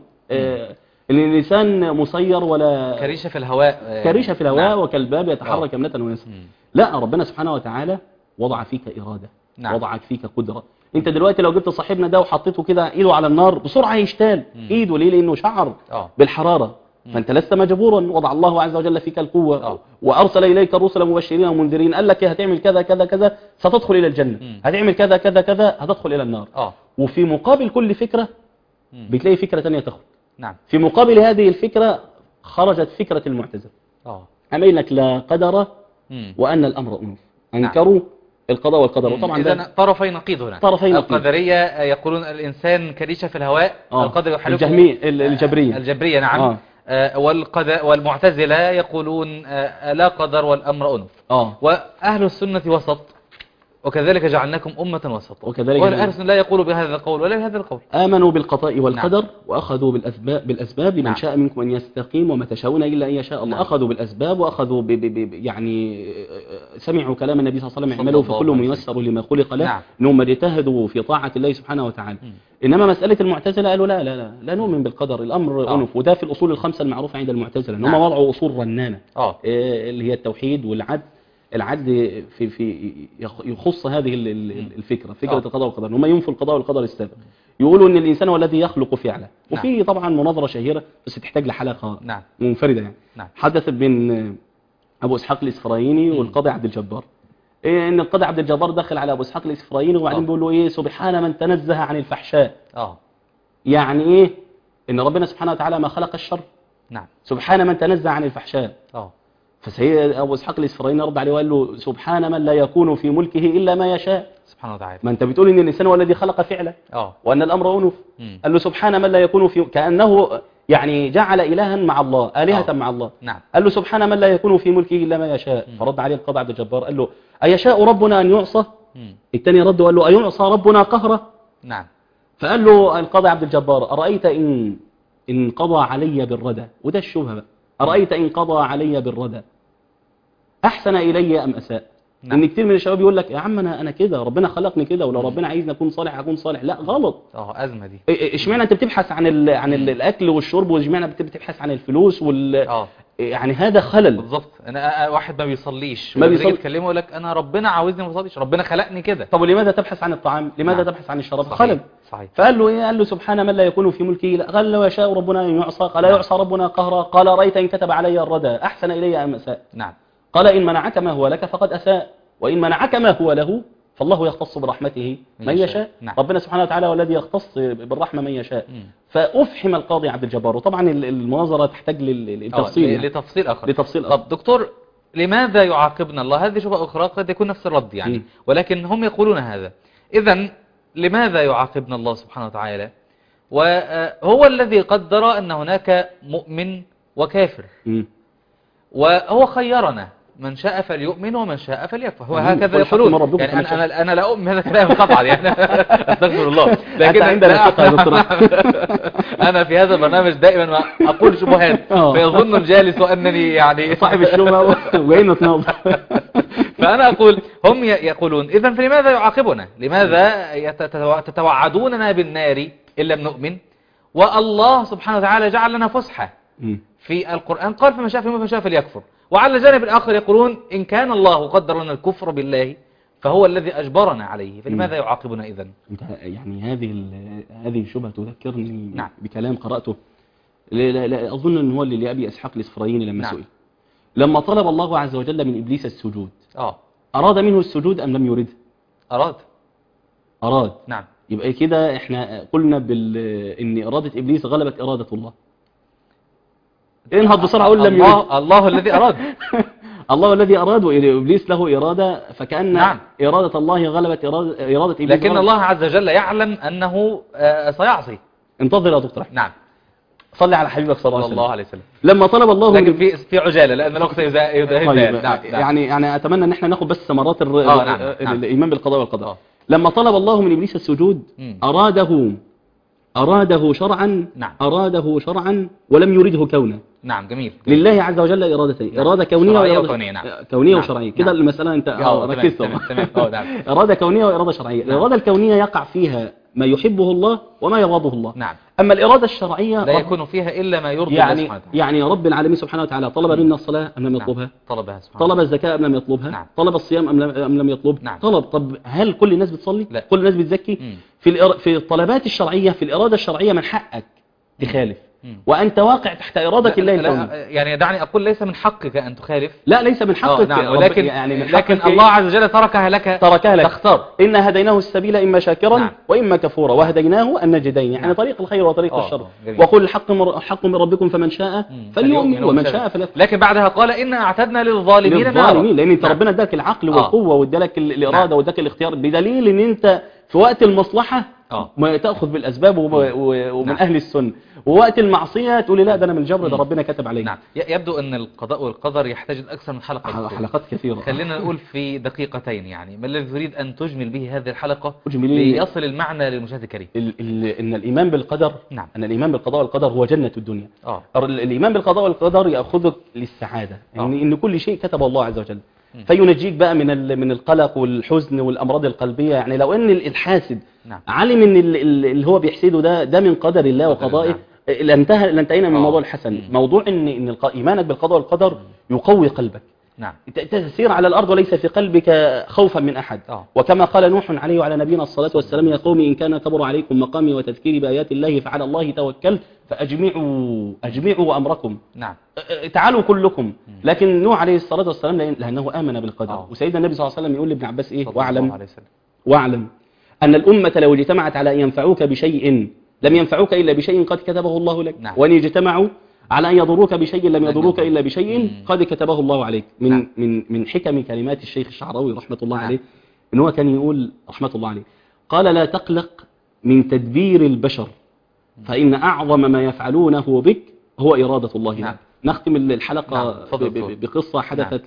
الإنسان مسير ولا كريشة في الهواء، كريشة في الهواء وكالباب يتحرك يمنة ويسرا. لا، ربنا سبحانه وتعالى وضع فيك إرادة، وضع فيك قدرة. انت دلوقتي لو جبت صاحبنا ده وحطيته كده ايده على النار بسرعة يشتال ايده. ليه؟ لأنه شعر بالحرارة. فأنت لست مجبورا، وضع الله عز وجل فيك القوة وأرسل إليك الرسل مبشرين ومنذرين. قال لك هتعمل كذا كذا كذا ستدخل إلى الجنة، هتعمل كذا كذا كذا هتدخل إلى النار. وفي مقابل كل فكرة بتلاقي فكرة تانية تخرج. نعم. في مقابل هذه الفكرة خرجت فكرة المعتزلة. أمين لك لا قدر وأن الأمر أنوف. أنكروا القضاء والقدر. وطبعا إذن طرفي نقيض هنا. طرفي نقيض. القدرية يقولون الإنسان كريشة في الهواء، القدر يحلقه. الجبرية نعم. والمعتزلة يقولون لا قدر والأمر أنف. وأهل السنة وسط، وكذلك جعلناكم أمة وسط. وأهل السنة لا يقولوا بهذا القول ولا بهذا القول. آمنوا بالقضاء والقدر وأخذوا بالأسباب. لمن شاء منكم أن يستقيم وما تشاءون إلا أن يشاء الله. أخذوا بالأسباب وأخذوا يعني سمعوا كلام النبي صلى الله عليه وسلم اعملوا فكل ميسر لما خلق له. إنهم اجتهدوا في طاعة الله سبحانه وتعالى. إنما مسألة المعتزلة قالوا لا لا لا لا نؤمن بالقدر، الأمر أنف. وده في الأصول الخمسة المعروفة عند المعتزلة، إنهم وضعوا أصول رنانة اللي هي التوحيد والعدل. العدل في يخص هذه الفكرة، فكرة القضاء والقدر. هم ينفوا القضاء والقدر السابق، يقولوا ان الانسان هو الذي يخلق فعله. وفي طبعا مناظرة شهيرة بس تحتاج لحلقة منفردة يعني. حدثت بين ابو اسحاق الاسفرايني والقاضي عبد الجبار، ان القاضي عبد الجبار دخل على ابو اسحاق الاسفرايني وبعدين بيقول له ايه سبحان من تنزه عن الفحشاء. يعني ايه؟ ان ربنا سبحانه وتعالى ما خلق الشر. سبحان من تنزه عن الفحشاء. فسيد أبو إسحاق الإسفرايني رد عليه وقال له سبحان من لا يكون في ملكه إلا ما يشاء. سبحانه وتعالى. ما أنت بتقول إن الإنسان هو الذي خلق فعله وأن الأمر أنف. قال له سبحان من لا يكون في، كأنه يعني جعل إلها مع الله، آلهة مع الله. قال له سبحان من لا يكون في ملكه إلا ما يشاء. فرد عليه القاضي عبد الجبار قال له أيشاء ربنا أن يعصى؟ الثاني رد وقال له أيعصى ربنا قهرا؟ فقال له القاضي عبد الجبار أرأيت إن قضى علي بالردى، وده الشبهة بقى، أرأيت إن قضى علي بالردى أحسن إلي أم أساء؟ إن كتير من الشباب يقول لك يا عم أنا كده، ربنا خلقني كده، ولو ربنا عايزني أكون صالح أكون صالح. لا، غلط. أزمة دي. إشمعنى أنت بتبحث عن الأكل والشرب، وإشمعنى بتبحث عن الفلوس يعني هذا خلل. بالظبط. أنا واحد ما بيصليش وبيجي تكلمه يقول لك أنا ربنا عاوزني ما اصليش، ربنا خلقني كده. طب ولماذا تبحث عن الطعام؟ لماذا تبحث عن الشراب؟ خلل. صحيح. فقال له إيه؟ قال له سبحان من لا يكون في ملكه. قال له يشاء ربنا أن يعصى. قال يعصى ربنا قهرا. قال رأيت إن كتب علي الردى أحسن إلي أم أساء؟ قال إن منعك ما هو لك فقد أساء، وإن منعك ما هو له فالله يختص برحمته من يشاء. ربنا سبحانه وتعالى هو الذي يختص بالرحمة من يشاء. فأفحم القاضي عبد الجبار. وطبعا المناظرة تحتاج للتفصيل لتفصيل آخر. طب دكتور، لماذا يعاقبنا الله؟ هذه شبهة أخرى قد يكون نفس الرد يعني، ولكن هم يقولون هذا. إذن لماذا يعاقبنا الله سبحانه وتعالى؟ وهو الذي قدر أن هناك مؤمن وكافر، وهو خيرنا من شاء فليؤمن ومن شاء فليكفر، هو أمين. هكذا قل حق من يقولون. ربكم يعني فمن شاء. أنا لا أؤمن هذا كلام قطعا يعني أستغفر الله، لكن عندنا ثقة يا دكتور. أنا في هذا البرنامج دائما ما أقول شبهات فيظن الجالس أنني يعني صاحب الشبهة وين نتناظر. فأنا أقول هم يقولون إذن فلماذا يعاقبنا؟ لماذا تتوعدوننا بالنار إن لم نؤمن؟ والله سبحانه وتعالى جعل لنا فسحة في القرآن، قال فمن شاء فمن شاء فليكفر. وعلى الجانب الآخر يقولون إن كان الله قدر لنا الكفر بالله فهو الذي أجبرنا عليه، فلماذا يعاقبنا إذن؟ يعني هذه الشبهة تذكرني نعم. بكلام قرأته، لا أظن أنه هو لأبي إسحاق الإسفرايني لما نعم. سئل لما طلب الله عز وجل من إبليس السجود أراد منه السجود أم لم يرد؟ أراد. نعم. يبقى كده احنا قلنا إن إرادة إبليس غلبت إرادة الله. انهض بسرعة قول لم يرد. الله الذي أراد. الله الذي أراد، وإبليس له إرادة، فكأن نعم. إرادة الله غلبت إرادة إبليس. لكن الله عز وجل يعلم أنه سيعصي. انتظر يا دكتور. نعم. صلي على حبيبك صلى الله عليه وسلم. لما طلب الله لكن في عجالة لأن الوقت يذهب. طيب. نعم. يعني أتمنى أن احنا ناخد بس ثمرات نعم. الإيمان بالقضاء والقدر. لما طلب الله من إبليس السجود أراده شرعا. نعم. أراده شرعا ولم يرده كونا. نعم. جميل. لله عز وجل إرادتين. نعم. إرادة كونية وإرادة نعم. كونية نعم. وشرعية. كده نعم. المسألة أنت ركزت. تمام. نعم. إرادة كونية وإرادة شرعية. نعم. الإرادة الكونية يقع فيها ما يحبه الله وما يغضبه الله. نعم. أما الإرادة الشرعية لا يكون فيها إلا ما يرضي الله سبحانه وتعالى. يعني رب العالمين سبحانه وتعالى طلب منا الصلاة أم لم يطلبها؟ طلبها سبحانه. طلب الزكاة أم لم يطلبها؟ نعم. طلب الصيام أم لم يطلب؟ نعم. طلب. طب هل كل الناس بتصلي؟ لا. كل الناس بتزكي؟ في الطلبات الشرعية، في الإرادة الشرعية من حقك تخالف، وأنت واقع تحت إرادة الله الكونية. يعني دعني أقول ليس من حقك أن تخالف. لا، ليس من حقك. نعم. ولكن يعني لكن الله عز وجل تركها لك تختار. إنا هديناه السبيل إما شاكرا نعم. وإما كفورا وهديناه النجدين، يعني نعم. طريق الخير وطريق الشر. جميل. وقل الحق من ربكم فمن شاء فليؤمن ومن شاء فليكفر. لكن بعدها قال إنا أعتدنا للظالمين نارا. لأن انت ربنا اداك العقل والقوة وادالك الإرادة واداك الاختيار، بدليل ان انت في وقت المصلحة ما تأخذ بالأسباب ومن أهل السنة، ووقت المعصية تقول لي لا ده أنا من الجبر، ده ربنا كتب علي. نعم. يبدو أن القضاء والقدر يحتاج أكثر من حلقات كثيرة. خلينا نقول في دقيقتين يعني ما الذي تريد أن تجمل به هذه الحلقة ليصل المعنى للمشاهد الكريم؟ إن الإيمان بالقدر. نعم. أن الإيمان بالقضاء والقدر هو جنة الدنيا. الإيمان بالقضاء والقدر يأخذك للسعادة، إن كل شيء كتب الله عز وجل، فينجيك بقى من القلق والحزن والأمراض القلبية. يعني لو أن الحاسد علم ان اللي هو بيحسده ده من قدر الله وقضائه لانتهينا من موضوع الحسن. موضوع ان ايمانك بالقضاء والقدر يقوي قلبك. نعم. تسير على الارض وليس في قلبك خوفا من احد. وكما قال نوح عليه وعلى نبينا الصلاه والسلام: يا قوم ان كان كبر عليكم مقامي وتذكيري بايات الله فعلى الله توكلت فاجمعوا امركم. نعم. تعالوا كلكم. لكن نوح عليه الصلاه والسلام لانه امن بالقدر. وسيدنا النبي صلى الله عليه وسلم يقول لابن عباس ايه: واعلم أن الأمة لو اجتمعت على أن ينفعوك بشيء لم ينفعوك إلا بشيء قد كتبه الله لك. نعم. وأن اجتمعوا على أن يضروك بشيء لم يضروك إلا بشيء قد كتبه الله عليك. من حكم كلمات الشيخ الشعراوي رحمة الله عليه إن هو كان يقول رحمة الله عليه، قال: لا تقلق من تدبير البشر فإن أعظم ما يفعلونه بك هو إرادة الله لك. نختم الحلقة بقصة حدثت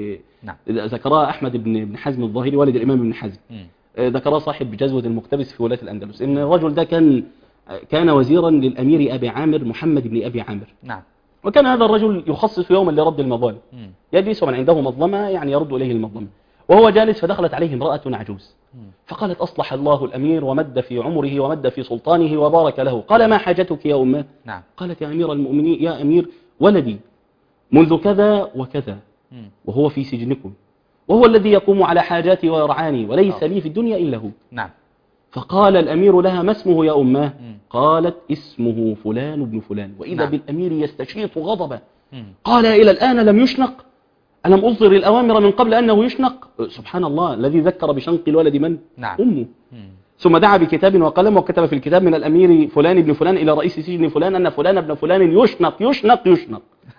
ذكرها أحمد بن حزم الظاهري والد الإمام ابن حزم. ذكرها صاحب جزوة المقتبس في ولاية الأندلس، إن الرجل ده كان وزيرا للأمير أبي عامر محمد بن أبي عامر. نعم. وكان هذا الرجل يخصص يوما لرد المظالم، يجلس من عنده مظلمة يعني يرد إليه المظلمة. وهو جالس فدخلت عليه امرأة عجوز فقالت: أصلح الله الأمير ومد في عمره ومد في سلطانه وبارك له. قال: ما حاجتك يا أمه؟ نعم. قالت: يا أمير المؤمنين، يا أمير، ولدي منذ كذا وكذا وهو في سجنكم، وهو الذي يقوم على حاجاتي ويرعاني وليس لي في الدنيا إلا هو. نعم. فقال الأمير لها: ما اسمه يا أمه؟ قالت: اسمه فلان بن فلان. وإذا بالأمير يستشيط غضبه. قال: إلى الآن لم يشنق؟ ألم أصدر الأوامر من قبل أنه يشنق؟ سبحان الله الذي ذكر بشنق الولد من؟ أمه. ثم دعا بكتاب وقلم وكتب في الكتاب: من الأمير فلان بن فلان إلى رئيس سجن فلان أن فلان بن فلان يشنق.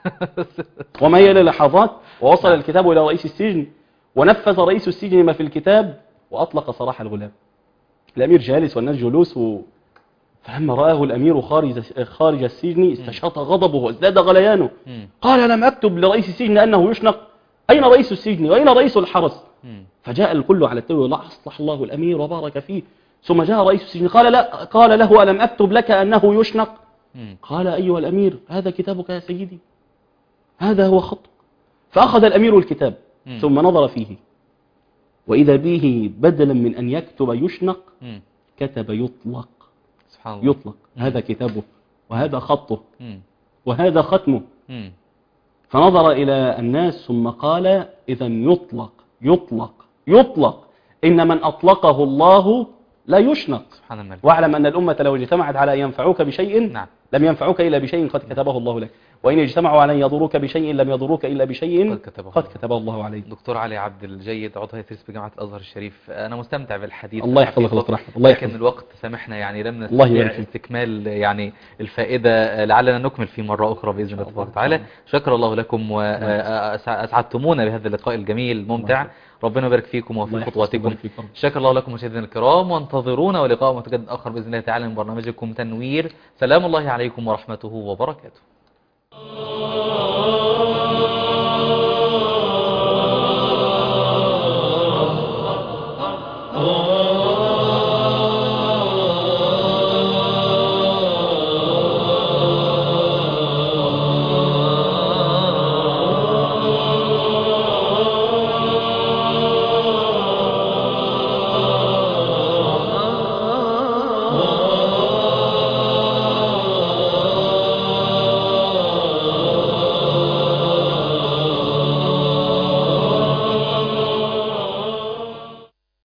وما يلي لحظات ووصل الكتاب إلى رئيس السجن، ونفذ رئيس السجن ما في الكتاب وأطلق سراح الغلام. الأمير جالس والناس جلوس، فلما رآه الأمير خارج السجن استشاط غضبه وازداد غليانه. قال: لم أكتب لرئيس السجن أنه يشنق؟ أين رئيس السجن وأين رئيس الحرس؟ مم. فجاء الكل على التو، لا أصلح الله الأمير وبارك فيه. ثم جاء رئيس السجن قال لا، قال له ألم أكتب لك أنه يشنق؟ مم. قال أيها الأمير هذا كتابك يا سيدي، هذا هو خطك. فأخذ الأمير الكتاب مم. ثم نظر فيه، وإذا به بدلا من أن يكتب يشنق مم. كتب يطلق. سبحان الله. يطلق، هذا كتابه وهذا خطه مم. وهذا ختمه. مم. فنظر إلى الناس ثم قال إذا يطلق يطلق يطلق، إن من أطلقه الله لا يشنق. سبحان الملك. واعلم أن الأمة لو اجتمعت على أن ينفعوك بشيء نعم. لم ينفعوك إلا بشيء قد كتبه الله لك، وإن اجتمعوا على أن يضروك بشيء لم يضروك إلا بشيء قد كتبه الله عليك. دكتور علي عبد الجيد، عضو هيئة تدريس بجامعة الأزهر الشريف، أنا مستمتع بالحديث. الله يحفظك دكتور أحمد، الله لكن يحفظك. الوقت سامحنا يعني لم الله نستطيع يبارك فيك. استكمال يعني الفائدة، لعلنا نكمل في مرة أخرى بإذن الله تبارك وتعالى. شكر الله لكم وأسعدتمونا بهذا اللقاء الجميل الممتع. ربنا يبارك فيكم وفي خطواتكم. شكر الله لكم مشاهدينا الكرام، وانتظرونا ولقاء متجدد آخر بإذن الله تعالى من برنامجكم تنوير. سلام الله عليكم ورحمته وبركاته.